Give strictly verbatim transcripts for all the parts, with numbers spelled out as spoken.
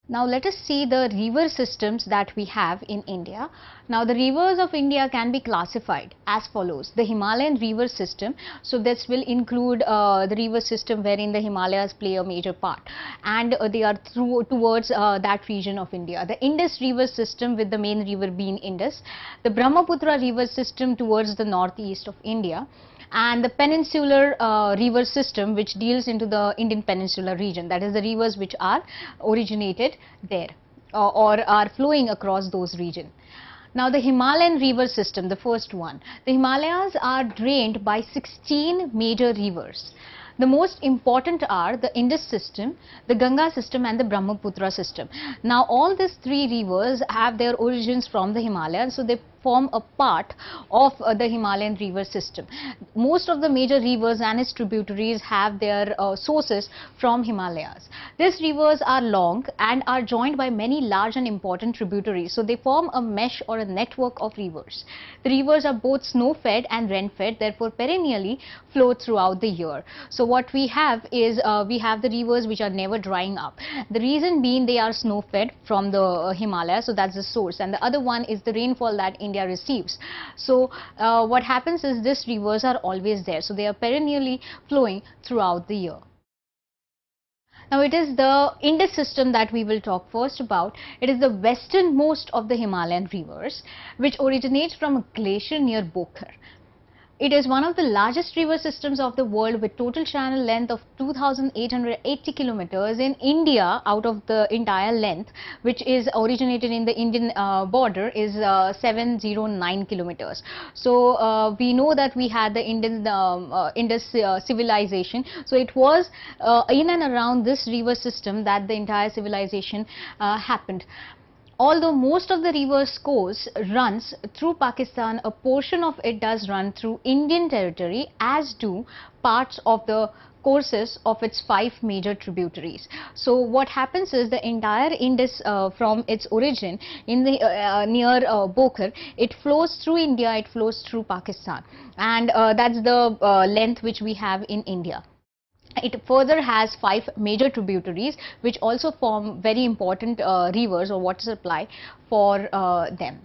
Now let us see the river systems that we have in India. Now the rivers of India can be classified as follows. The Himalayan river system, so this will include uh, the river system wherein the Himalayas play a major part, and uh, they are through towards uh, that region of India. The Indus river system with the main river being Indus, the Brahmaputra river system towards the northeast of India, and the peninsular uh, river system which deals into the Indian peninsular region, that is the rivers which are originated there uh, or are flowing across those regions. Now the Himalayan river system, the first one, the Himalayas are drained by sixteen major rivers. The most important are the Indus system, the Ganga system and the Brahmaputra system. Now all these three rivers have their origins from the Himalayas, so they form a part of uh, the Himalayan river system. Most of the major rivers and its tributaries have their uh, sources from Himalayas. These rivers are long and are joined by many large and important tributaries, so they form a mesh or a network of rivers. The rivers are both snow-fed and rain-fed, therefore perennially flow throughout the year. So what we have is uh, we have the rivers which are never drying up. The reason being they are snow-fed from the uh, Himalayas, so that's the source, and the other one is the rainfall that India receives. So uh, what happens is these rivers are always there, so they are perennially flowing throughout the year. Now it is the Indus system that we will talk first about. It is the westernmost of the Himalayan rivers which originates from a glacier near Bokhar. It is one of the largest river systems of the world with total channel length of two thousand eight hundred eighty kilometers. In India, out of the entire length which is originated in the Indian uh, border is uh, seven hundred nine kilometers. So uh, we know that we had the Indian um, uh, Indus uh, civilization. So it was uh, in and around this river system that the entire civilization uh, happened. Although most of the river's course runs through Pakistan, a portion of it does run through Indian territory, as do parts of the courses of its five major tributaries. So what happens is the entire Indus uh, from its origin in the uh, near uh, Bokhar, it flows through India, it flows through Pakistan, and uh, that's the uh, length which we have in India. It further has five major tributaries which also form very important uh, rivers or water supply for uh, them.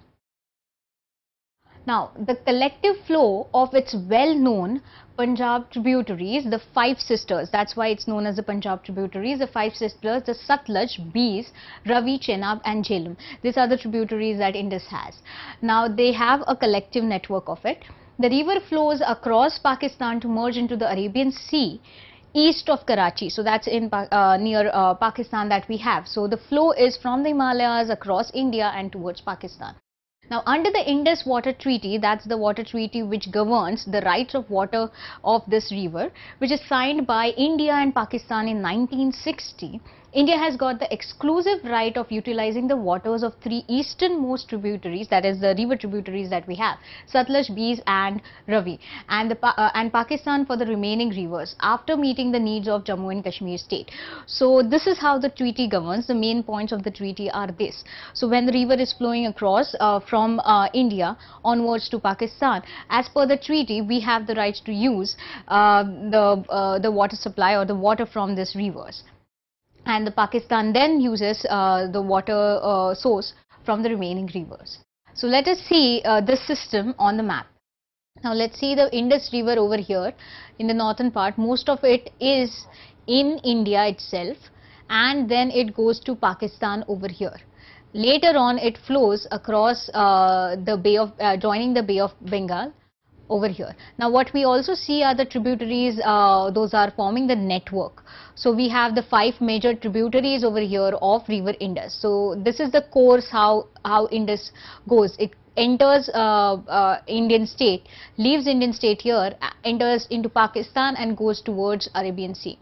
Now the collective flow of its well-known Punjab tributaries, the five sisters, that's why it's known as the Punjab tributaries, the five sisters, the Satluj, Beas, Ravi, Chenab and Jhelum. These are the tributaries that Indus has. Now they have a collective network of it. The river flows across Pakistan to merge into the Arabian Sea east of Karachi, so that's in uh, near uh, Pakistan that we have. So the flow is from the Himalayas across India and towards Pakistan. Now under the Indus Water Treaty, that's the water treaty which governs the rights of water of this river, which is signed by India and Pakistan in nineteen sixty. India has got the exclusive right of utilizing the waters of three easternmost tributaries, that is the river tributaries that we have, Satluj, Beas and Ravi, and, the, uh, and Pakistan for the remaining rivers after meeting the needs of Jammu and Kashmir state. So this is how the treaty governs. The main points of the treaty are this. So when the river is flowing across uh, from uh, India onwards to Pakistan, as per the treaty we have the right to use uh, the, uh, the water supply or the water from these rivers. And the Pakistan then uses uh, the water uh, source from the remaining rivers. So let us see uh, this system on the map. Now let's see the Indus river over here in the northern part. Most of it is in India itself, and then it goes to Pakistan over here. Later on it flows across uh, the Bay of, uh, joining the Bay of Bengal over here. Now what we also see are the tributaries, uh, those are forming the network. So we have the five major tributaries over here of river Indus. So this is the course how, how Indus goes. It enters uh, uh, Indian state, leaves Indian state here, enters into Pakistan and goes towards Arabian Sea.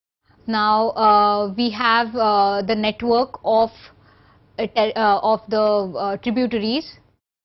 Now uh, we have uh, the network of, uh, of the uh, tributaries,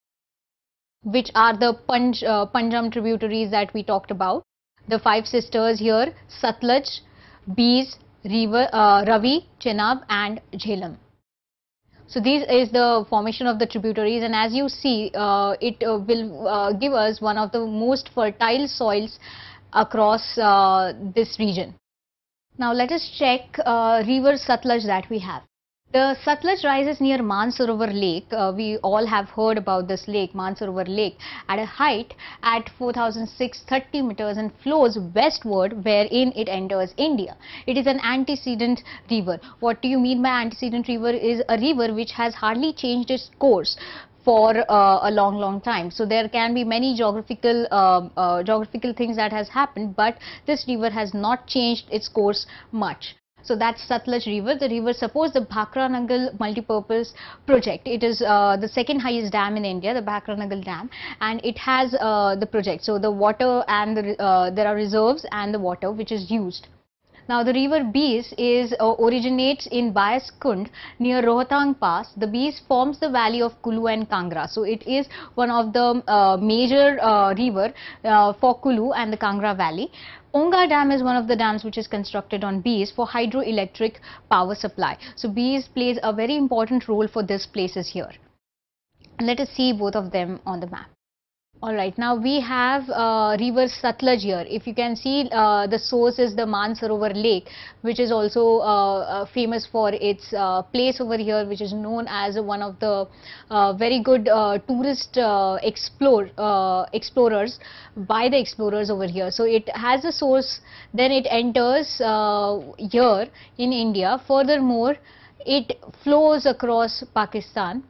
which are the Panj, uh, Panjam tributaries that we talked about. The five sisters here, Satluj, Beas, River, uh, Ravi, Chenab and Jhelum. So this is the formation of the tributaries, and as you see uh, it uh, will uh, give us one of the most fertile soils across uh, this region. Now let us check uh, river Satluj that we have. The Satluj rises near Mansarovar Lake. Uh, we all have heard about this lake, Mansarovar Lake, at a height at four thousand six hundred thirty meters and flows westward, wherein it enters India. It is an antecedent river. What do you mean by antecedent river? Is a river which has hardly changed its course for uh, a long long time. So there can be many geographical uh, uh, geographical things that has happened, but this river has not changed its course much. So that's Satluj River. The river supports the Bhakra Nangal multipurpose project. It is uh, the second highest dam in India, the Bhakra Nangal Dam, and it has uh, the project. So the water and the, uh, there are reserves and the water which is used. Now the river Beas is uh, originates in Bias Kund near Rohtang Pass. The Beas forms the valley of Kulu and Kangra. So it is one of the uh, major uh, river uh, for Kulu and the Kangra valley. Ponga Dam is one of the dams which is constructed on Beas for hydroelectric power supply. So Beas plays a very important role for these places here. And let us see both of them on the map. Alright, now we have uh, river Satluj here. If you can see, uh, the source is the Mansarovar Lake, which is also uh, uh, famous for its uh, place over here, which is known as one of the uh, very good uh, tourist uh, explore, uh, explorers by the explorers over here. So it has a source, then it enters uh, here in India. Furthermore, it flows across Pakistan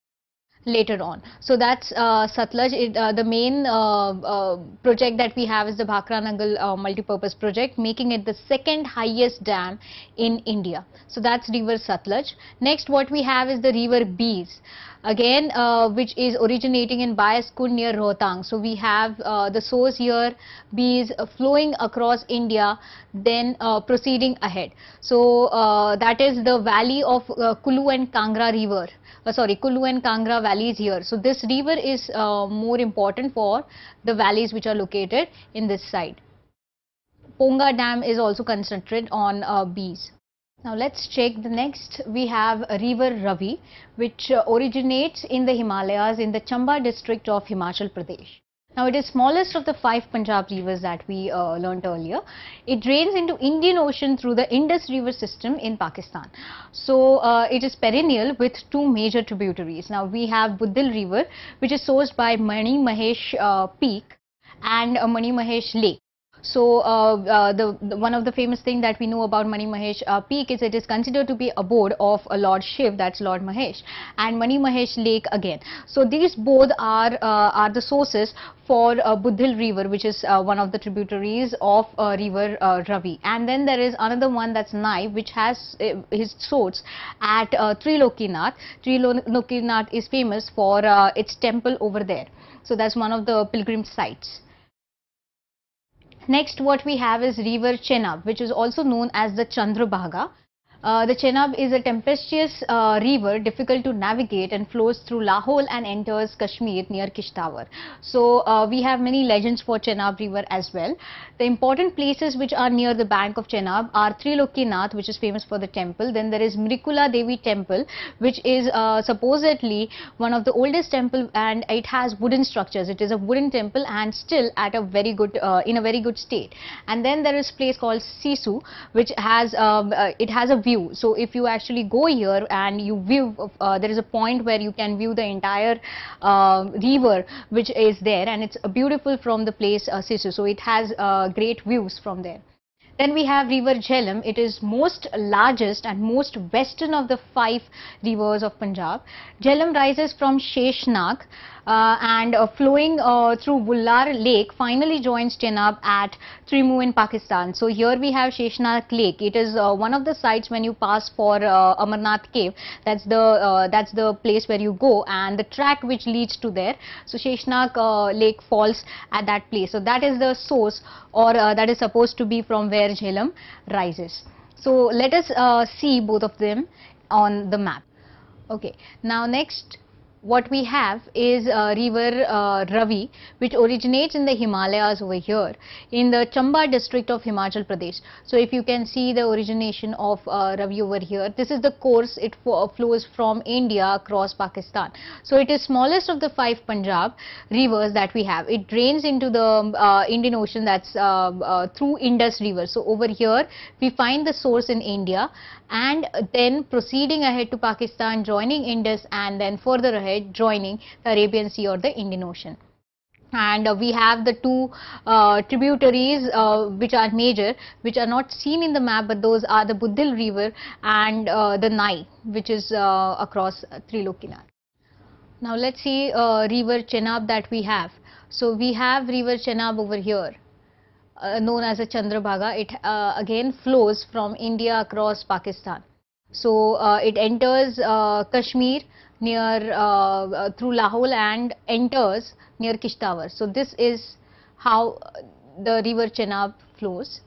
later on. So that's uh, Satluj. It, uh, the main uh, uh, project that we have is the Bhakra Nangal uh, multipurpose project, making it the second highest dam in India. So that's river Satluj. Next, what we have is the river Beas, again uh, which is originating in Bias Kund near Rohtang. So we have uh, the source here, Beas, uh, flowing across India, then uh, proceeding ahead. So uh, that is the valley of uh, Kulu and Kangra river. Uh, sorry, Kulu and Kangra valleys here. So this river is uh, more important for the valleys which are located in this side. Ponga Dam is also constructed on uh, Beas. Now let's check the next. We have river Ravi, which uh, originates in the Himalayas in the Chamba district of Himachal Pradesh. Now it is smallest of the five Punjab rivers that we uh, learnt earlier. It drains into Indian Ocean through the Indus River system in Pakistan. So uh, it is perennial with two major tributaries. Now we have Budhil River, which is sourced by Mani Mahesh uh, Peak and uh, Mani Mahesh Lake. So uh, uh, the, the one of the famous thing that we know about Mani Mahesh uh, Peak is it is considered to be abode of a Lord Shiv, that's Lord Mahesh, and Mani Mahesh Lake again. So these both are uh, are the sources for uh, Budhil River, which is uh, one of the tributaries of uh, river uh, Ravi. And then there is another one, that's Nai, which has uh, his source at uh, Trilokinath. Trilokinath is famous for uh, its temple over there. So that's one of the pilgrim sites. Next, what we have is river Chenab, which is also known as the Chandrabhaga. Uh, the Chenab is a tempestuous uh, river, difficult to navigate, and flows through Lahore and enters Kashmir near Kishtawar. So uh, we have many legends for Chenab river as well. The important places which are near the bank of Chenab are Trilokinath, which is famous for the temple. Then there is Mrikula Devi temple, which is uh, supposedly one of the oldest temple, and it has wooden structures. It is a wooden temple and still at a very good, uh, in a very good state. And then there is a place called Sisu, which has um, uh, it has a view. So if you actually go here and you view, uh, there is a point where you can view the entire uh, river which is there, and it's beautiful from the place uh, Sisu. So it has uh, great views from there. Then we have river Jhelum. It is most largest and most western of the five rivers of Punjab. Jhelum rises from Sheshnag uh, and uh, flowing uh, through Bullar Lake finally joins Chenab at Trimu in Pakistan. So here we have Sheshnag Lake. It is uh, one of the sites when you pass for uh, Amarnath cave. That's the uh, that's the place where you go, and the track which leads to there. So Sheshnag uh, Lake falls at that place. So that is the source, or uh, that is supposed to be from where Jhelum rises. So let us uh, see both of them on the map. Okay, now next what we have is uh, river uh, Ravi, which originates in the Himalayas over here in the Chamba district of Himachal Pradesh. So if you can see the origination of uh, Ravi over here, this is the course it flows from India across Pakistan. So it is smallest of the five Punjab rivers that we have. It drains into the uh, Indian Ocean, that's uh, uh, through Indus River. So over here we find the source in India, and then proceeding ahead to Pakistan, joining Indus, and then further ahead joining the Arabian Sea or the Indian Ocean. And uh, we have the two uh, tributaries uh, which are major, which are not seen in the map, but those are the Budhil River and uh, the Nai, which is uh, across Trilokinath. Now let's see uh, river Chenab that we have. So we have river Chenab over here, uh, known as a Chandrabhaga. It uh, again flows from India across Pakistan. So uh, it enters uh, Kashmir near uh, uh, through Lahore and enters near Kishtawar. So this is how the river Chenab flows.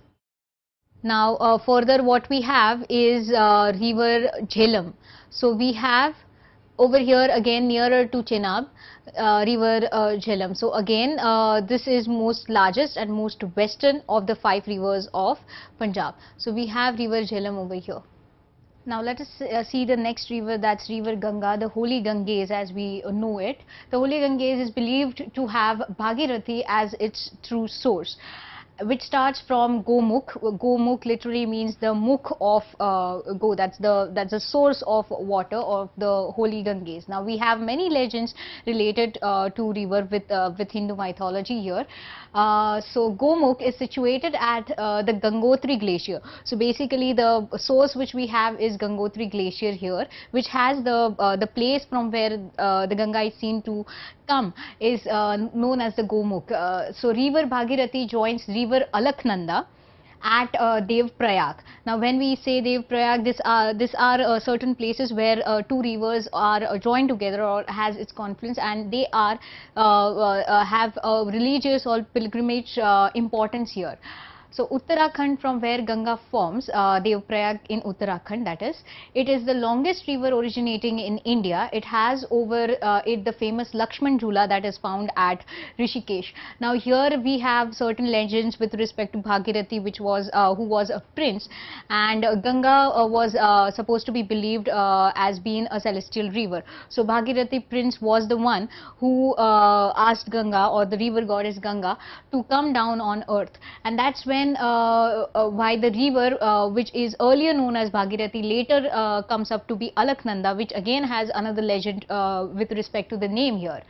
Now uh, further what we have is uh, river Jhelum. So we have over here again nearer to Chenab, uh, river uh, Jhelum. So again uh, this is most largest and most western of the five rivers of Punjab. So we have river Jhelum over here. Now let us uh, see the next river, that's river Ganga, the holy Ganges as we know it. The holy Ganges is believed to have Bhagirathi as its true source, which starts from Gomukh. Gomukh literally means the mukh of uh, go, that's the that's the source of water of the holy Ganges. Now we have many legends related uh, to river with uh, with Hindu mythology here. Uh, so Gomukh is situated at uh, the Gangotri glacier. So basically the source which we have is Gangotri glacier here, which has the uh, the place from where uh, the Ganga is seen to come is uh, known as the Gomukh. Uh, so river Bhagirathi joins river Alaknanda at uh, Dev Prayag. Now when we say Dev Prayag, this are these are uh, certain places where uh, two rivers are uh, joined together or has its confluence, and they are uh, uh, have a religious or pilgrimage uh, importance here. So Uttarakhand, from where Ganga forms, uh, Dev Prayag in Uttarakhand, that is, it is the longest river originating in India. It has over uh, it the famous Lakshman Jhula that is found at Rishikesh. Now here we have certain legends with respect to Bhagirathi, which was uh, who was a prince, and uh, Ganga uh, was uh, supposed to be believed uh, as being a celestial river. So Bhagirathi prince was the one who uh, asked Ganga, or the river goddess Ganga, to come down on earth, and that's when Uh, uh, why the river uh, which is earlier known as Bhagirathi later uh, comes up to be Alaknanda, which again has another legend uh, with respect to the name here,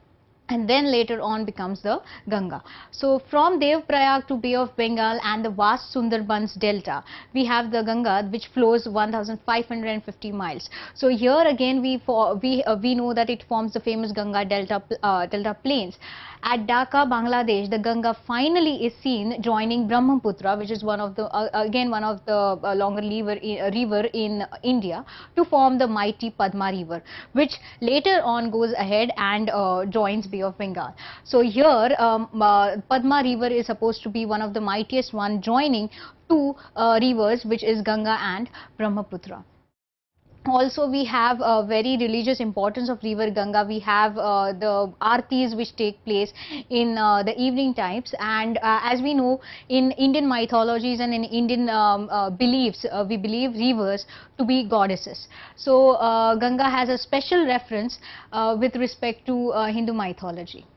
and then later on becomes the Ganga. So from Dev Prayag to Bay of Bengal and the vast Sundarbans delta, we have the Ganga, which flows one thousand five hundred fifty miles. So here again we for, we uh, we know that it forms the famous Ganga delta uh, delta plains. At Dhaka, Bangladesh, the Ganga finally is seen joining Brahmaputra, which is one of the uh, again one of the uh, longer river in, uh, river in India, to form the mighty Padma river, which later on goes ahead and uh, joins Bay of Bengal. So here um, uh, Padma river is supposed to be one of the mightiest one, joining two uh, rivers, which is Ganga and Brahmaputra. Also we have a very religious importance of river Ganga. We have uh, the aartis which take place in uh, the evening times, and uh, as we know, in Indian mythologies and in Indian um, uh, beliefs, uh, we believe rivers to be goddesses. So uh, Ganga has a special reference uh, with respect to uh, Hindu mythology.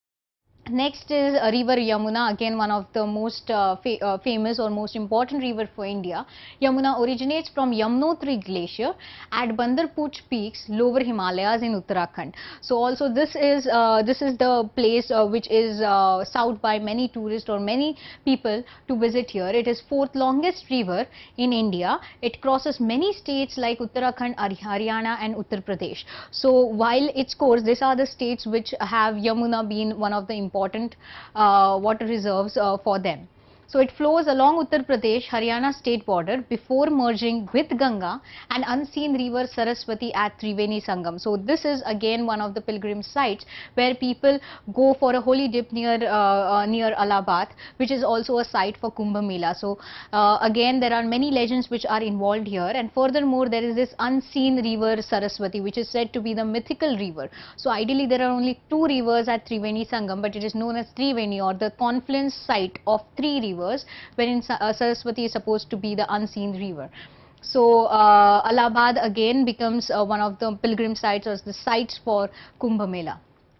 Next is uh, river Yamuna, again one of the most uh, fa uh, famous or most important river for India. Yamuna originates from Yamunotri glacier at Bandarpooch peaks, lower Himalayas in Uttarakhand. So also this is uh, this is the place uh, which is uh, sought by many tourists or many people to visit here. It is fourth longest river in India. It crosses many states like Uttarakhand, Haryana and Uttar Pradesh. So while its course, these are the states which have Yamuna being one of the important uh, water reserves uh, for them. So it flows along Uttar Pradesh, Haryana state border before merging with Ganga and unseen river Saraswati at Triveni Sangam. So this is again one of the pilgrim sites where people go for a holy dip near uh, uh, near Allahabad, which is also a site for Kumbh Mela. So uh, again there are many legends which are involved here, and furthermore there is this unseen river Saraswati, which is said to be the mythical river. So ideally there are only two rivers at Triveni Sangam, but it is known as Triveni, or the confluence site of three rivers, wherein uh, Saraswati is supposed to be the unseen river. So uh, Allahabad again becomes uh, one of the pilgrim sites or the sites for Kumbh Mela.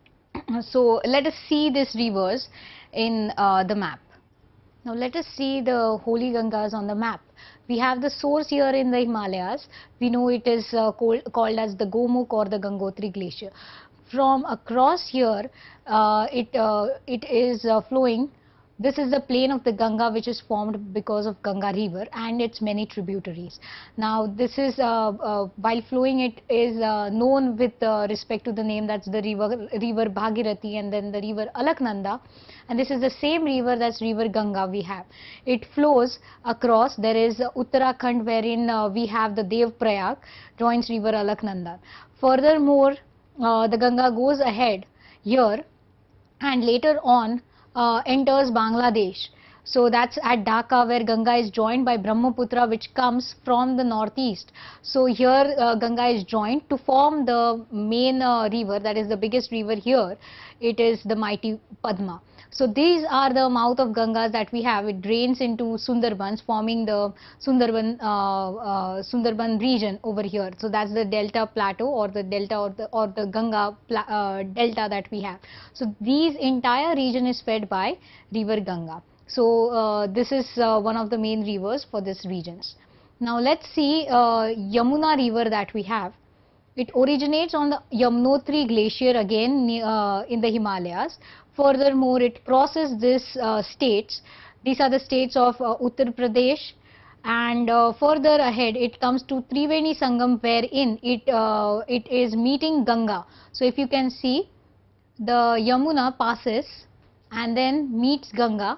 So let us see these rivers in uh, the map. Now let us see the holy Gangas on the map. We have the source here in the Himalayas. We know it is uh, called, called as the Gomukh or the Gangotri glacier. From across here, uh, it, uh, it is uh, flowing. This is the plain of the Ganga, which is formed because of Ganga river and its many tributaries. Now this is, uh, uh, while flowing, it is uh, known with uh, respect to the name, that's the river, river Bhagirathi, and then the river Alaknanda. And this is the same river, that's river Ganga we have. It flows across. There is uh, Uttarakhand, wherein uh, we have the Dev Prayag, joins river Alaknanda. Furthermore, uh, the Ganga goes ahead here and later on Uh, enters Bangladesh. So that's at Dhaka, where Ganga is joined by Brahmaputra, which comes from the northeast. So here uh, Ganga is joined to form the main uh, river, that is the biggest river here. It is the mighty Padma. So these are the mouth of Gangas that we have. It drains into Sundarbans, forming the Sundarban uh, uh, Sundarban region over here. So that's the delta plateau, or the delta or the or the Ganga uh, delta that we have. So these entire region is fed by river Ganga. So uh, this is uh, one of the main rivers for these regions. Now let's see uh, Yamuna river that we have. It originates on the Yamunotri glacier again uh, in the Himalayas. Furthermore, it crosses these uh, states. These are the states of uh, Uttar Pradesh, and uh, further ahead it comes to Triveni Sangam, wherein it uh, it is meeting Ganga. So if you can see, the Yamuna passes and then meets Ganga,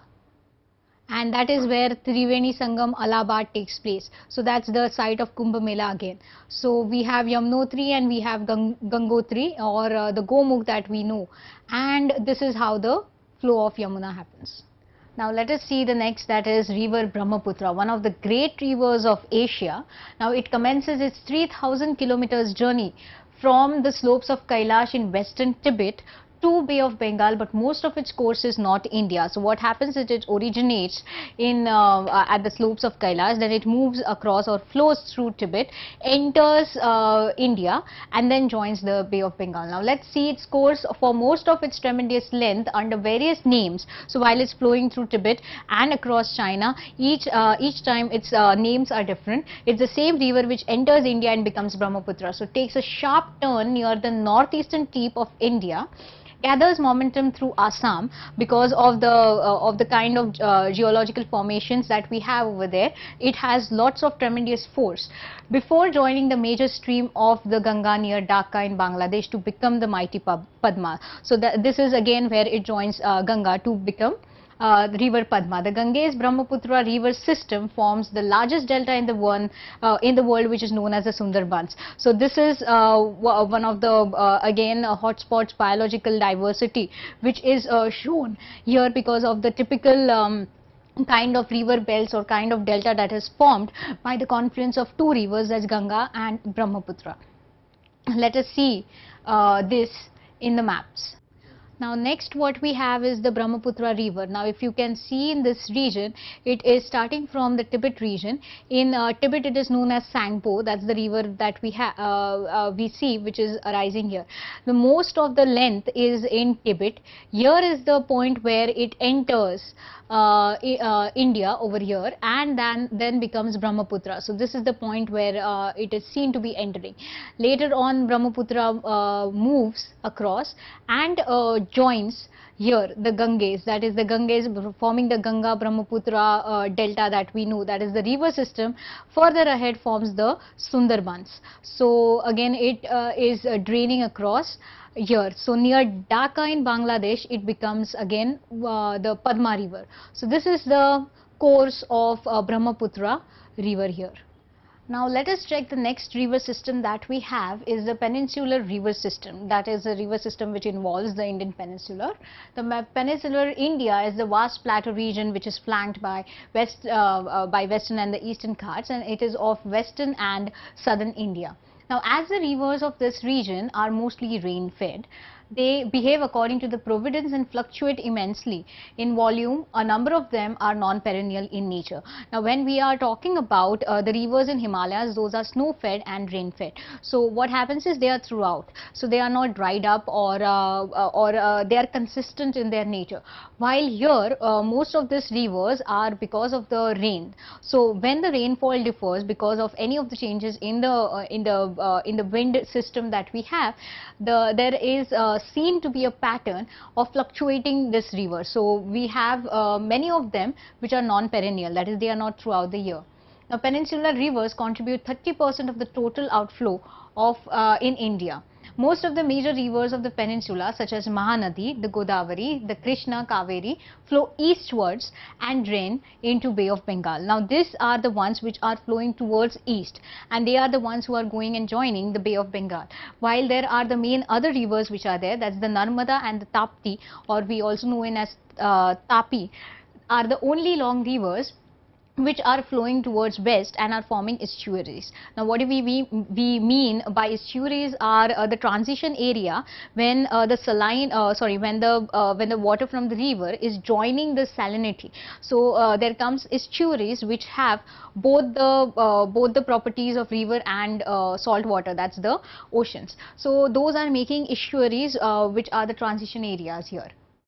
and that is where Triveni Sangam Allahabad takes place. So that's the site of Kumbh Mela again. So we have Yamunotri and we have Gang Gangotri, or uh, the Gomukh that we know, and this is how the flow of Yamuna happens. Now let us see the next, that is river Brahmaputra, one of the great rivers of Asia. Now it commences its three thousand kilometers journey from the slopes of Kailash in western Tibet to Bay of Bengal, but most of its course is not India. So what happens is it originates in uh, at the slopes of Kailash, then it moves across or flows through Tibet, enters uh, India, and then joins the Bay of Bengal. Now let's see its course for most of its tremendous length under various names. So while it's flowing through Tibet and across China, each uh, each time its uh, names are different. It's the same river which enters India and becomes Brahmaputra. So it takes a sharp turn near the northeastern tip of India, gathers momentum through Assam because of the uh, of the kind of uh, geological formations that we have over there. It has lots of tremendous force before joining the major stream of the Ganga near Dhaka in Bangladesh to become the mighty Padma. So that this is again where it joins uh, Ganga to become Uh, the river Padma. The Ganges Brahmaputra river system forms the largest delta in the one uh, in the world, which is known as the Sundarbans. So this is uh, one of the uh, again uh, hotspots biological diversity, which is uh, shown here because of the typical um, kind of river belts or kind of delta that is formed by the confluence of two rivers, as Ganga and Brahmaputra. Let us see uh, this in the maps. Now next what we have is the Brahmaputra river. Now if you can see in this region, it is starting from the Tibet region. In uh, Tibet it is known as Sangpo. That's the river that we have uh, uh, we see which is arising here. The most of the length is in Tibet. Here is the point where it enters uh, uh, India over here, and then then becomes Brahmaputra. So this is the point where uh, it is seen to be entering. Later on Brahmaputra uh, moves across and uh, joins here the Ganges, that is the Ganges forming the Ganga Brahmaputra uh, delta that we know, that is the river system. Further ahead forms the Sundarbans. So again it uh, is uh, draining across here. So near Dhaka in Bangladesh it becomes again uh, the Padma river. So this is the course of uh, Brahmaputra river here. Now let us check the next river system that we have is the peninsular river system. That is a river system which involves the Indian peninsula. The peninsular India is the vast plateau region which is flanked by west uh, uh, by western and the eastern Ghats, and it is of western and southern India. Now as the rivers of this region are mostly rain fed, they behave according to the providence and fluctuate immensely in volume. A number of them are non-perennial in nature. Now when we are talking about uh, the rivers in Himalayas, those are snow fed and rain fed. So what happens is they are throughout, so they are not dried up or uh, uh, or uh, they are consistent in their nature, while here uh, most of these rivers are because of the rain. So when the rainfall differs because of any of the changes in the uh, in the uh, in the wind system that we have, the there is uh, seen to be a pattern of fluctuating this river. So we have uh, many of them which are non-perennial, that is they are not throughout the year. Now peninsular rivers contribute thirty percent of the total outflow of uh, in India. Most of the major rivers of the peninsula such as Mahanadi, the Godavari, the Krishna, Kaveri flow eastwards and drain into Bay of Bengal. Now these are the ones which are flowing towards east, and they are the ones who are going and joining the Bay of Bengal. While there are the main other rivers which are there, that's the Narmada and the Tapti, or we also know it as uh, Tapi, are the only long rivers which are flowing towards west and are forming estuaries. Now what do we, we, we mean by estuaries are uh, the transition area when uh, the saline, uh, sorry, when the uh, when the water from the river is joining the salinity. So uh, there comes estuaries which have both the uh, both the properties of river and uh, salt water, that's the oceans. So those are making estuaries uh, which are the transition areas here.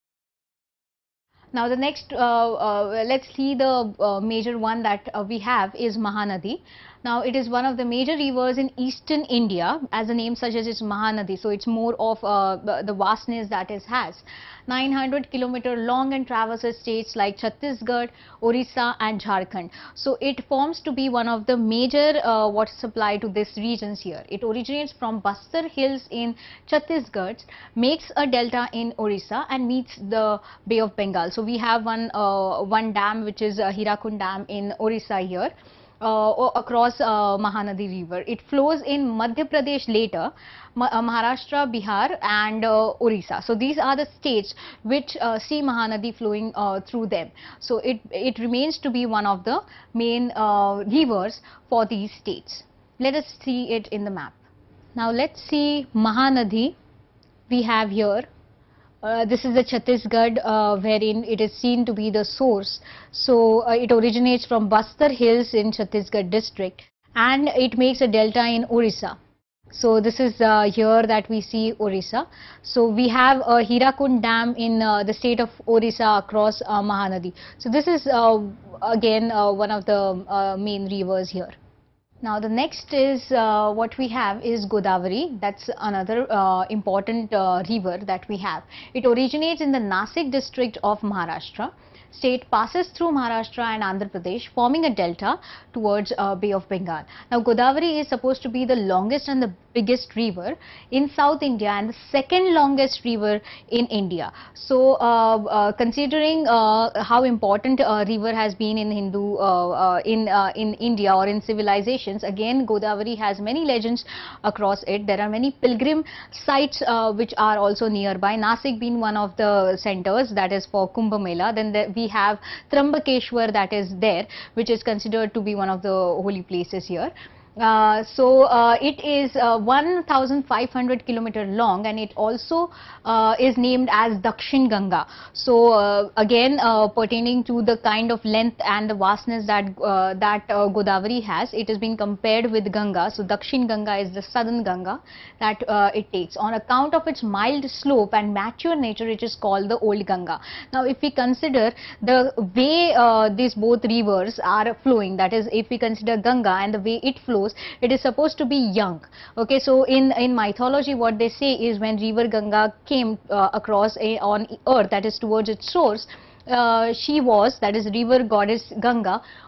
Now the next, uh, uh, let's see the uh, major one that uh, we have is Mahanadi. Now it is one of the major rivers in eastern India, as the name suggests, it's Mahanadi. So it's more of uh, the vastness that it has. nine hundred kilometer long and traverses states like Chhattisgarh, Orissa and Jharkhand. So it forms to be one of the major uh, water supply to these regions here. It originates from Bastar Hills in Chhattisgarh, makes a delta in Orissa and meets the Bay of Bengal. So we have one, uh, one dam which is uh, Hirakund Dam in Orissa here. Uh, across uh, Mahanadi river. It flows in Madhya Pradesh later, Ma uh, Maharashtra, Bihar and uh, Orissa. So these are the states which uh, see Mahanadi flowing uh, through them. So it, it remains to be one of the main uh, rivers for these states. Let us see it in the map. Now let's see Mahanadi we have here. Uh, this is the Chhattisgarh uh, wherein it is seen to be the source. So uh, it originates from Bastar Hills in Chhattisgarh district and it makes a delta in Orissa. So this is uh, here that we see Orissa. So we have a Hirakund Dam in uh, the state of Orissa across uh, Mahanadi. So this is uh, again uh, one of the uh, main rivers here. Now the next is uh, what we have is Godavari. That's another uh, important uh, river that we have. It originates in the Nasik district of Maharashtra. State passes through Maharashtra and Andhra Pradesh, forming a delta towards uh, Bay of Bengal. Now Godavari is supposed to be the longest and the biggest river in South India and the second longest river in India. So uh, uh, considering uh, how important a river has been in Hindu uh, uh, in uh, in India or in civilizations, again Godavari has many legends across it. There are many pilgrim sites uh, which are also nearby, Nasik being one of the centers, that is for Kumbh Mela. Then there, we have Trambakeshwar that is there, which is considered to be one of the holy places here. Uh, so uh, it is uh, one thousand five hundred kilometer long and it also uh, is named as Dakshin Ganga. So uh, again uh, pertaining to the kind of length and the vastness that uh, that uh, Godavari has, it has been compared with Ganga. So Dakshin Ganga is the southern Ganga that uh, it takes. On account of its mild slope and mature nature, it is called the old Ganga. Now if we consider the way uh, these both rivers are flowing, that is if we consider Ganga and the way it flows, it is supposed to be young. Okay, so in in mythology what they say is when river Ganga came uh, across a, on earth, that is towards its source, uh, she was, that is river goddess Ganga,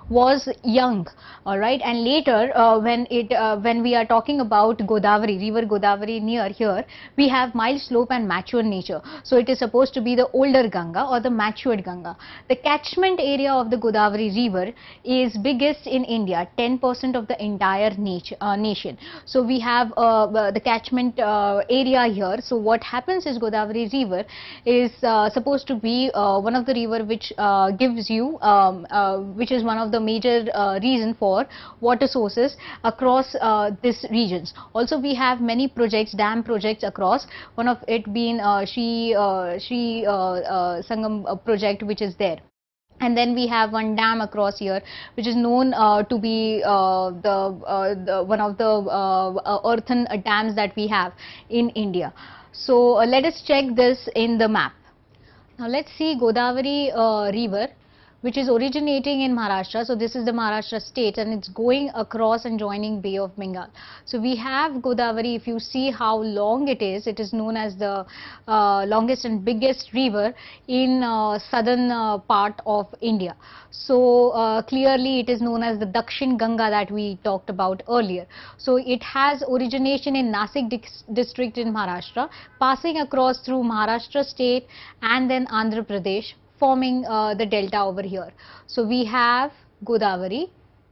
was young, all right, and later uh, when it uh, when we are talking about Godavari, river Godavari near here, we have mild slope and mature nature. So it is supposed to be the older Ganga or the matured Ganga. The catchment area of the Godavari river is biggest in India, ten percent of the entire nature, uh, nation. So we have uh, the catchment uh, area here. So what happens is Godavari river is uh, supposed to be uh, one of the river which uh, gives you um, uh, which is one of the major uh, reason for water sources across uh, these regions. Also we have many projects, dam projects across, one of it being uh, Shri, uh, Shri uh, uh, Sangam uh, project which is there. And then we have one dam across here which is known uh, to be uh, the, uh, the one of the uh, uh, earthen dams that we have in India. So uh, let us check this in the map. Now let's see Godavari uh, river, which is originating in Maharashtra. So this is the Maharashtra state and it's going across and joining Bay of Bengal. So we have Godavari. If you see how long it is, it is known as the uh, longest and biggest river in uh, southern uh, part of India. So uh, clearly it is known as the Dakshin Ganga that we talked about earlier. So it has origination in Nasik district in Maharashtra, passing across through Maharashtra state and then Andhra Pradesh, forming uh, the delta over here. So we have Godavari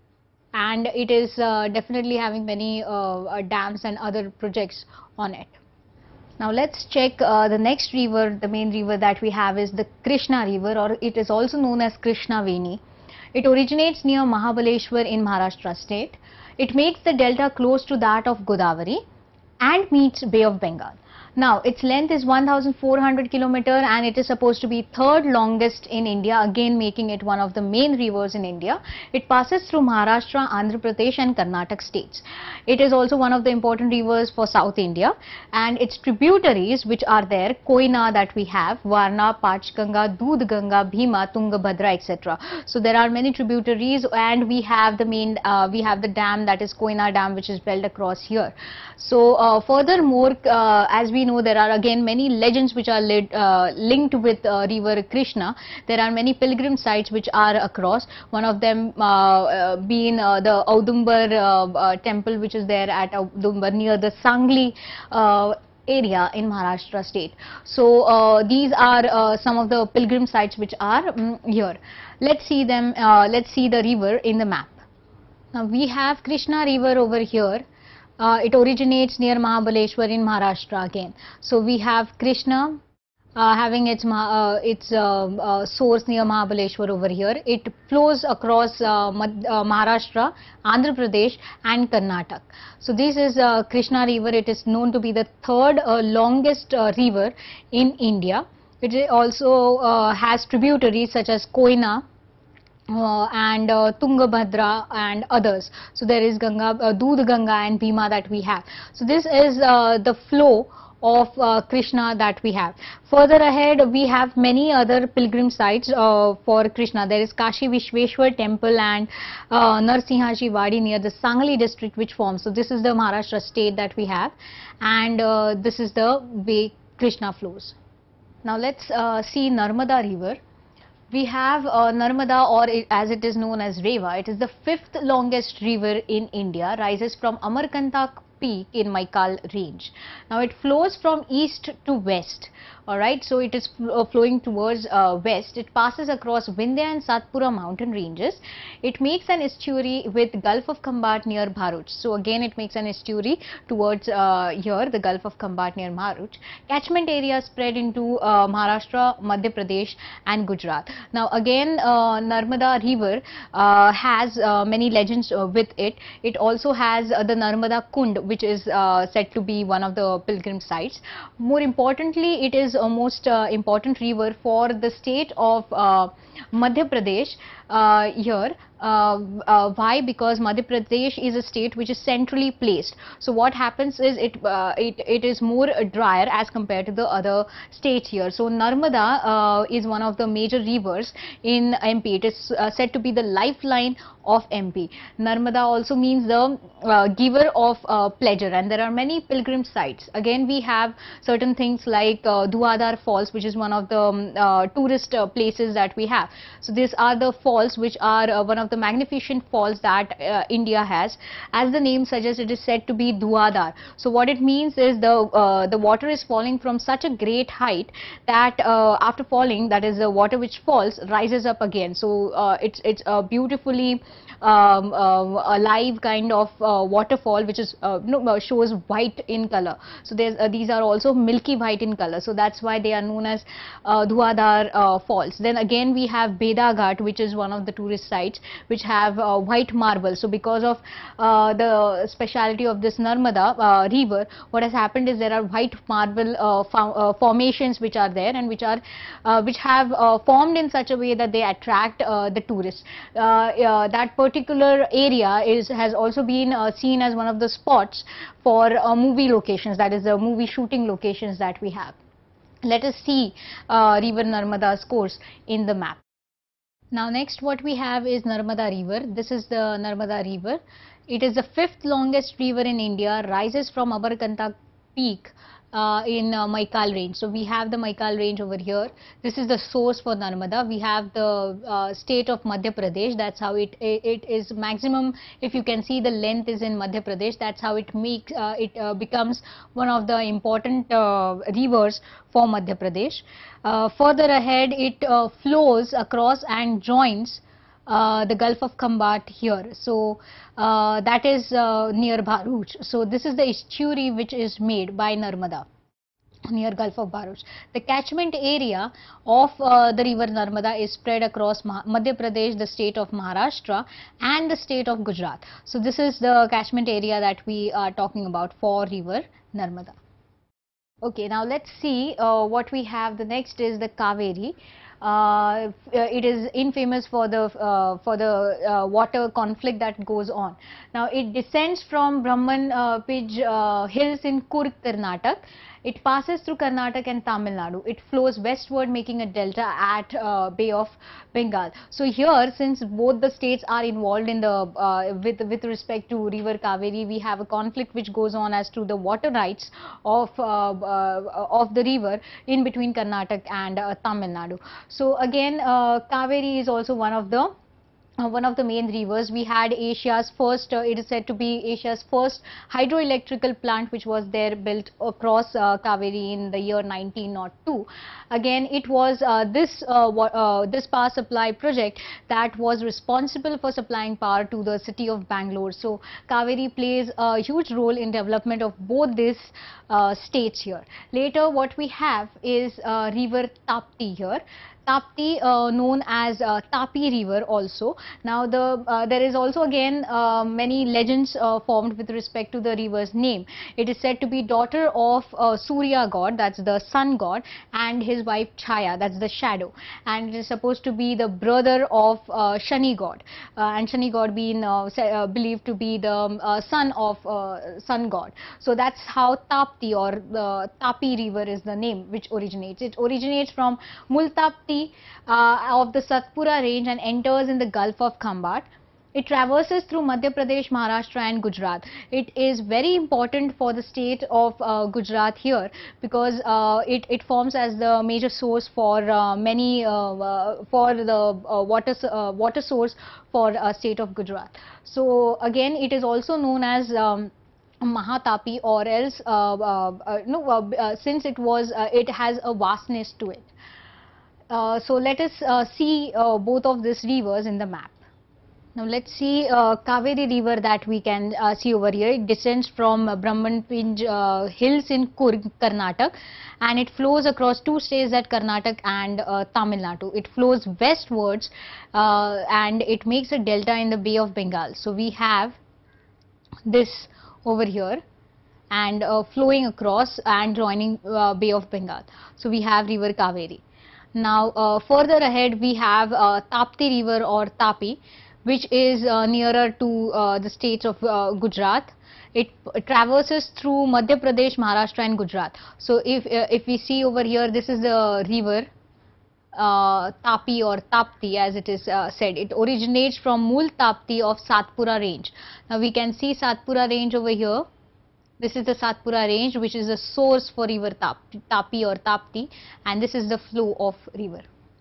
and it is uh, definitely having many uh, uh, dams and other projects on it. Now let's check uh, the next river. The main river that we have is the Krishna river, or it is also known as Krishnaveni. It originates near Mahabaleshwar in Maharashtra state. It makes the delta close to that of Godavari and meets Bay of Bengal. Now its length is one thousand four hundred kilometer and it is supposed to be third longest in India, again making it one of the main rivers in India. It passes through Maharashtra, Andhra Pradesh and Karnataka states. It is also one of the important rivers for South India, and its tributaries which are there, Koyna that we have, Varna, Panchganga, Dudhganga, Bhima, Tungabhadra, et cetera. So there are many tributaries, and we have the main, uh, we have the dam, that is Koyna Dam, which is built across here. So uh, furthermore, uh, as we know, there are again many legends which are led, uh, linked with uh, river Krishna. There are many pilgrim sites which are across, one of them uh, uh, being uh, the Audumbar uh, uh, temple which is there at Audumbar near the Sangli uh, area in Maharashtra state. So uh, these are uh, some of the pilgrim sites which are um, here. Let's see them, uh, let's see the river in the map. Now we have Krishna river over here. Uh, it originates near Mahabaleshwar in Maharashtra again. So we have Krishna uh, having its uh, its uh, uh, source near Mahabaleshwar over here. It flows across uh, uh, Maharashtra, Andhra Pradesh and Karnataka. So this is uh, Krishna river. It is known to be the third uh, longest uh, river in India. It also uh, has tributaries such as Koyna, Uh, and uh, Tungabhadra and others. So there is Ganga, uh, Dudhganga and Bhima that we have. So this is uh, the flow of uh, Krishna that we have. Further ahead we have many other pilgrim sites uh, for Krishna. There is Kashi Vishweshwar temple and uh, Narsimhaji Wadi near the Sangli district which forms. So this is the Maharashtra state that we have, and uh, this is the way Krishna flows. Now let's uh, see Narmada river. We have uh, Narmada, or it, as it is known as Reva. It is the fifth longest river in India, rises from Amarkantak peak in Maikal range. Now it flows from east to west. Alright, so it is uh, flowing towards uh, west. It passes across Vindhya and Satpura mountain ranges. It makes an estuary with Gulf of Khambat near Bharuch. So again it makes an estuary towards uh, here, the Gulf of Khambat near Bharuch. Catchment area spread into uh, Maharashtra, Madhya Pradesh and Gujarat. Now again uh, Narmada river uh, has uh, many legends uh, with it. It also has uh, the Narmada Kund, which is uh, said to be one of the pilgrim sites. More importantly, it is a most uh, important river for the state of uh, Madhya Pradesh uh, here. Uh, uh, why? Because Madhya Pradesh is a state which is centrally placed. So what happens is it uh, it, it is more drier as compared to the other states here. So Narmada uh, is one of the major rivers in M P. It is uh, said to be the lifeline of M P. Narmada also means the uh, giver of uh, pleasure, and there are many pilgrim sites. Again we have certain things like uh, Dhuadhar Falls, which is one of the um, uh, tourist uh, places that we have. So these are the falls falls, which are uh, one of the magnificent falls that uh, India has. As the name suggests, it is said to be Dhuadhar. So what it means is the uh, the water is falling from such a great height that uh, after falling, that is the water which falls rises up again. So uh, it's it's a beautifully um, uh, alive kind of uh, waterfall, which is uh, no, uh, shows white in color. So there's uh, these are also milky white in color. So that's why they are known as uh, Dhuadhar uh, falls. Then again we have Beda Ghat, which is one of the tourist sites which have uh, white marble. So because of uh, the speciality of this Narmada uh, river, what has happened is there are white marble uh, uh, formations which are there, and which are uh, which have uh, formed in such a way that they attract uh, the tourists. Uh, uh, that particular area is has also been uh, seen as one of the spots for uh, movie locations, that is the movie shooting locations that we have. Let us see uh, river Narmada's course in the map. Now next what we have is Narmada river. This is the Narmada river. It is the fifth longest river in India, rises from Amarkantak peak uh, in uh, Maikal range. So we have the Maikal range over here. This is the source for Narmada. We have the uh, state of Madhya Pradesh. That's how it it is maximum. If you can see, the length is in Madhya Pradesh. That's how it makes uh, it uh, becomes one of the important uh, rivers for Madhya Pradesh. Uh, further ahead, it uh, flows across and joins uh, the Gulf of Khambat here. So uh, that is uh, near Bharuch. So this is the estuary which is made by Narmada near Gulf of Bharuch. The catchment area of uh, the river Narmada is spread across Mah Madhya Pradesh, the state of Maharashtra, and the state of Gujarat. So this is the catchment area that we are talking about for river Narmada. Okay, now let's see uh, what we have. The next is the Kaveri. Uh, it is infamous for the uh, for the uh, water conflict that goes on. Now it descends from Brahman uh, Pij uh, hills in Kurg, Karnataka. It passes through Karnataka and Tamil Nadu. It flows westward, making a delta at uh, Bay of Bengal. So here, since both the states are involved in the uh, with with respect to river Kaveri, we have a conflict which goes on as to the water rights of uh, uh, of the river in between Karnataka and uh, Tamil Nadu. So again, uh, Kaveri is also one of the Uh, one of the main rivers. We had Asia's first, uh, it is said to be Asia's first hydroelectrical plant, which was there built across uh, Kaveri in the year nineteen oh two. Again, it was uh, this uh, uh, this power supply project that was responsible for supplying power to the city of Bangalore. So Kaveri plays a huge role in development of both these uh, states here. Later, what we have is uh, river Tapti here. Tapti, uh, known as uh, Tapi river also. Now the uh, there is also again uh, many legends uh, formed with respect to the river's name. It is said to be daughter of uh, Surya god, that's the sun god, and his wife Chaya, that's the shadow, and it is supposed to be the brother of uh, Shani god, uh, and Shani god being uh, say, uh, believed to be the um, uh, son of uh, sun god. So that's how Tapti or the Tapi river is the name which originates. It originates from Multapti Uh, of the Satpura range and enters in the Gulf of Khambat. It traverses through Madhya Pradesh, Maharashtra and Gujarat. It is very important for the state of uh, Gujarat here because uh, it, it forms as the major source for uh, many uh, uh, for the uh, water uh, water source for uh, state of Gujarat. So again, it is also known as um, Mahatapi, or else uh, uh, uh, no uh, uh, since it was uh, it has a vastness to it. Uh, so let us uh, see uh, both of these rivers in the map. Now let's see uh, Kaveri river that we can uh, see over here. It descends from uh, Brahman Pij uh, hills in Kurg, Karnataka, and it flows across two states, at Karnataka and uh, Tamil Nadu. It flows westwards uh, and it makes a delta in the Bay of Bengal. So we have this over here and uh, flowing across and joining uh, Bay of Bengal. So we have river Kaveri. Now uh, further ahead we have uh, Tapti river or Tapi, which is uh, nearer to uh, the states of uh, Gujarat. It traverses through Madhya Pradesh, Maharashtra and Gujarat. So if uh, if we see over here, this is the river uh, Tapi or Tapti as it is uh, said. It originates from Mul Tapti of Satpura range. Now we can see Satpura range over here. This is the Satpura range, which is the source for river Tapi or Tapti, and this is the flow of river.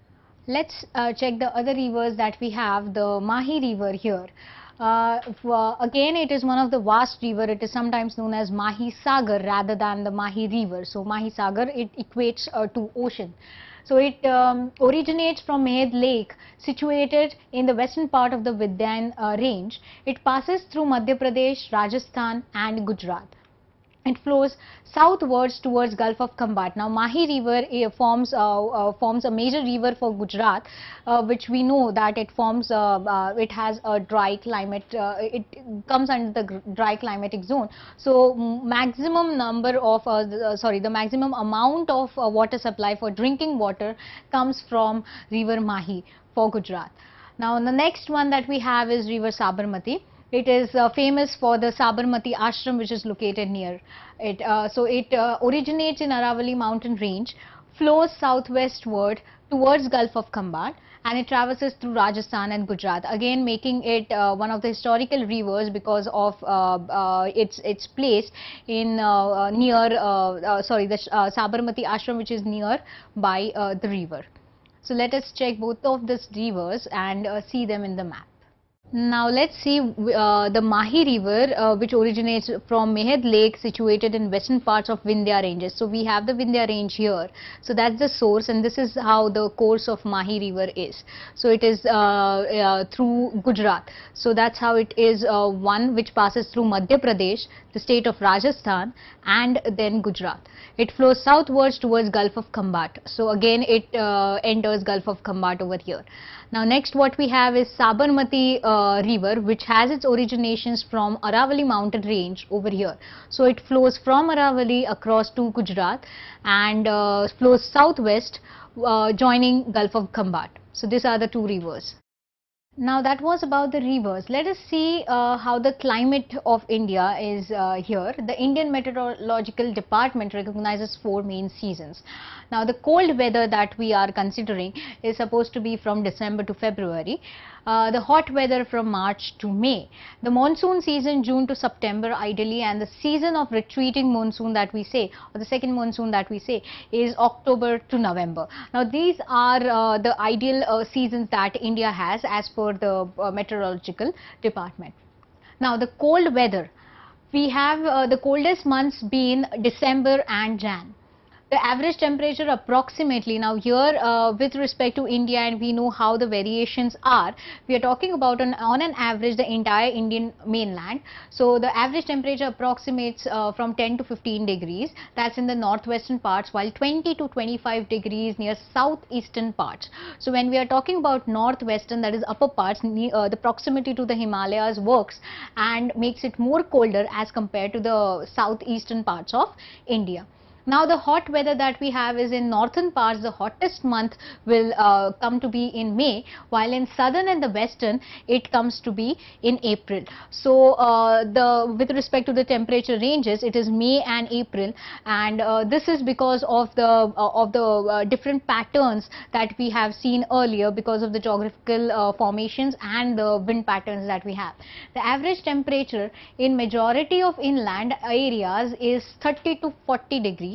Let's uh, check the other rivers that we have. The Mahi River here. Uh, uh, again, it is one of the vast river. It is sometimes known as Mahi Sagar rather than the Mahi River. So Mahi Sagar, it equates uh, to ocean. So it um, originates from Mehed Lake, situated in the western part of the Vidyan uh, range. It passes through Madhya Pradesh, Rajasthan and Gujarat. It flows southwards towards Gulf of Khambat. Now, Mahi River uh, forms uh, uh, forms a major river for Gujarat, uh, which we know that it forms. Uh, uh, it has a dry climate. Uh, it comes under the dry climatic zone. So, maximum number of uh, the, uh, sorry, the maximum amount of uh, water supply for drinking water comes from River Mahi for Gujarat. Now, the next one that we have is River Sabarmati. It is uh, famous for the Sabarmati ashram, which is located near it. Uh, so it uh, originates in Aravalli mountain range, flows southwestward towards Gulf of Khambat, and it traverses through Rajasthan and Gujarat, again making it uh, one of the historical rivers because of uh, uh, its its place in uh, uh, near uh, uh, sorry the uh, Sabarmati ashram, which is near by uh, the river. So let us check both of these rivers and uh, see them in the map. Now let's see uh, the Mahi River, uh, which originates from Mehed Lake, situated in western parts of Vindhya ranges. So we have the Vindhya range here. So that's the source, and this is how the course of Mahi River is. So it is uh, uh, through Gujarat. So that's how it is, uh, one which passes through Madhya Pradesh, the state of Rajasthan, and then Gujarat. It flows southwards towards Gulf of Khambat. So again it uh, enters Gulf of Khambat over here. Now next what we have is Sabarmati uh, river, which has its originations from Aravalli mountain range over here. So it flows from Aravalli across to Gujarat and uh, flows southwest, uh, joining Gulf of Khambat. So these are the two rivers. Now that was about the rivers. Let us see uh, how the climate of India is uh, here. The Indian Meteorological Department recognizes four main seasons. Now the cold weather that we are considering is supposed to be from December to February. Uh, the hot weather from March to May. The monsoon season June to September ideally, and the season of retreating monsoon that we say, or the second monsoon that we say, is October to November. Now these are uh, the ideal uh, seasons that India has as per the uh, meteorological department. Now the cold weather, we have uh, the coldest months being December and Jan. The average temperature approximately, now here uh, with respect to India, and we know how the variations are, we are talking about an, on an average the entire Indian mainland. So the average temperature approximates uh, from ten to fifteen degrees, that's in the northwestern parts, while twenty to twenty-five degrees near southeastern parts. So when we are talking about northwestern, that is upper parts, uh, the proximity to the Himalayas works and makes it more colder as compared to the southeastern parts of India. Now the hot weather that we have is in northern parts. The hottest month will uh, come to be in May, while in southern and the western it comes to be in April. So uh, the with respect to the temperature ranges, it is May and April, and uh, this is because of the uh, of the uh, different patterns that we have seen earlier because of the geographical uh, formations and the wind patterns that we have. The average temperature in majority of inland areas is thirty to forty degrees.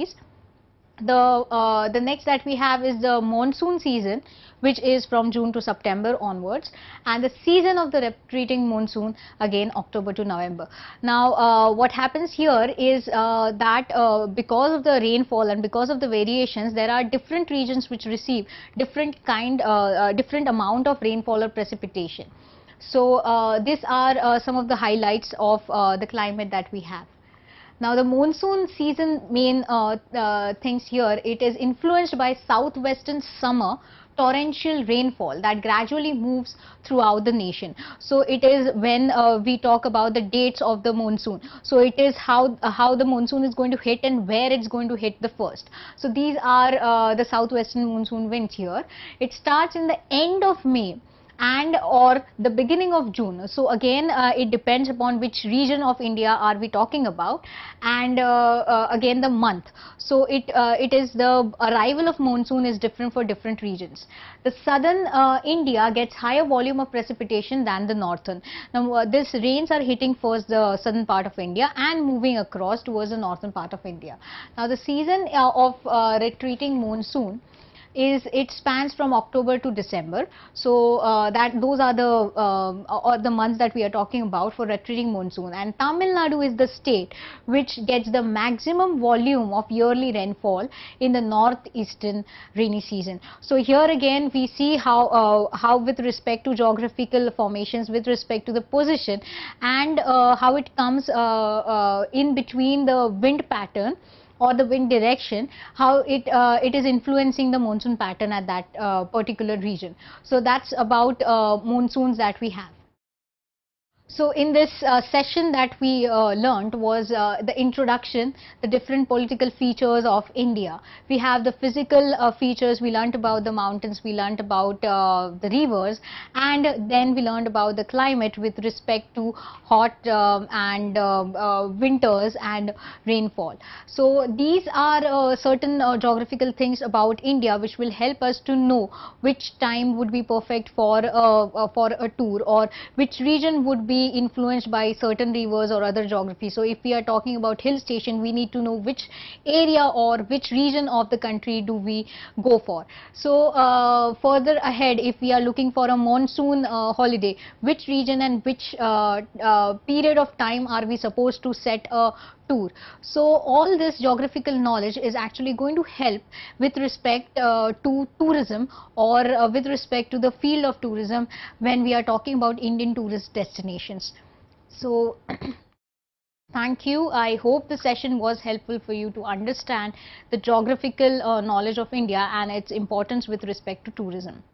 The uh, the next that we have is the monsoon season, which is from June to September onwards, and the season of the retreating monsoon again October to November. Now uh, what happens here is uh, that uh, because of the rainfall and because of the variations, there are different regions which receive different kind uh, uh, different amount of rainfall or precipitation. So uh, these are uh, some of the highlights of uh, the climate that we have. Now the monsoon season main uh, uh, things here, it is influenced by southwestern summer torrential rainfall that gradually moves throughout the nation. So it is when uh, we talk about the dates of the monsoon. So it is how uh, how the monsoon is going to hit and where it's going to hit the first. So these are uh, the southwestern monsoon winds here. It starts in the end of May and or the beginning of June. So again uh, it depends upon which region of India are we talking about, and uh, uh, again the month. So it uh, it is the arrival of monsoon is different for different regions. The southern uh, India gets higher volume of precipitation than the northern. Now uh, these rains are hitting first the southern part of India and moving across towards the northern part of India. Now the season uh, of uh, retreating monsoon is it spans from October to December. So uh, that those are the um, or the months that we are talking about for retreating monsoon. And Tamil Nadu is the state which gets the maximum volume of yearly rainfall in the northeastern rainy season. So here again we see how uh, how with respect to geographical formations, with respect to the position, and uh, how it comes uh, uh, in between the wind pattern or the wind direction, how it uh, it is influencing the monsoon pattern at that uh, particular region. So that's about uh, monsoons that we have. So in this uh, session that we uh, learned was uh, the introduction, the different political features of India. We have the physical uh, features, we learned about the mountains, we learned about uh, the rivers, and then we learned about the climate with respect to hot um, and uh, uh, winters and rainfall. So these are uh, certain uh, geographical things about India which will help us to know which time would be perfect for, uh, uh, for a tour, or which region would be influenced by certain rivers or other geography. So if we are talking about hill station, we need to know which area or which region of the country do we go for. So uh, further ahead, if we are looking for a monsoon uh, holiday, which region and which uh, uh, period of time are we supposed to set a tour. So all this geographical knowledge is actually going to help with respect uh, to tourism, or uh, with respect to the field of tourism when we are talking about Indian tourist destinations. So thank you. I hope the session was helpful for you to understand the geographical uh, knowledge of India and its importance with respect to tourism.